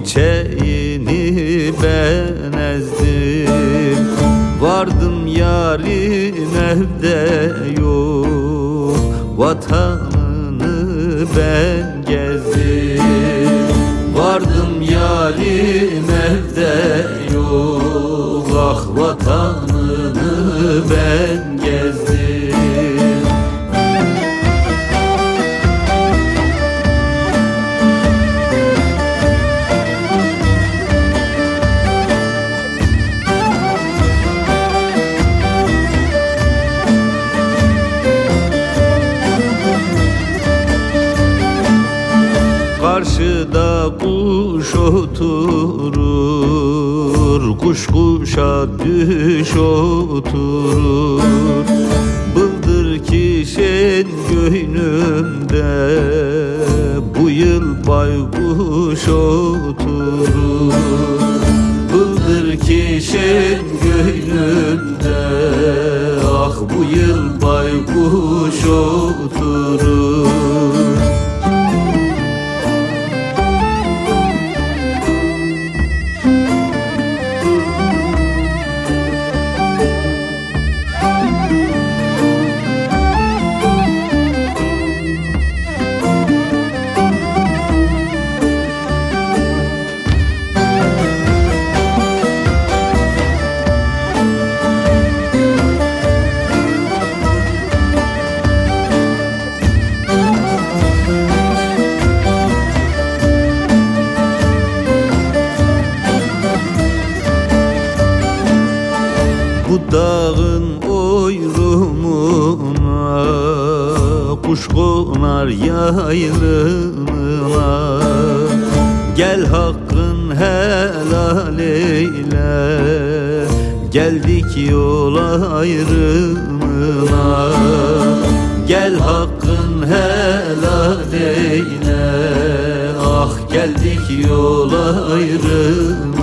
çiçeğini ben ezdim. Vardım yarim evde yok, vatanını ben gezdim. Vardım yarim evde yok, ah vatanını ben gezdim. Karşıda kuş oturur, kuş kuşa düş oturur. Bıldır kişen göynümde, bu yıl baykuş oturur. Bıldır kişen göynümde, ah bu yıl baykuş oturur. Bu dağın oyrumuna kuş konar yaylığına. Gel hakkın helal eyle, geldik yol ayrımına. Gel hakkın helal eyle, ah geldik yol ayrımına.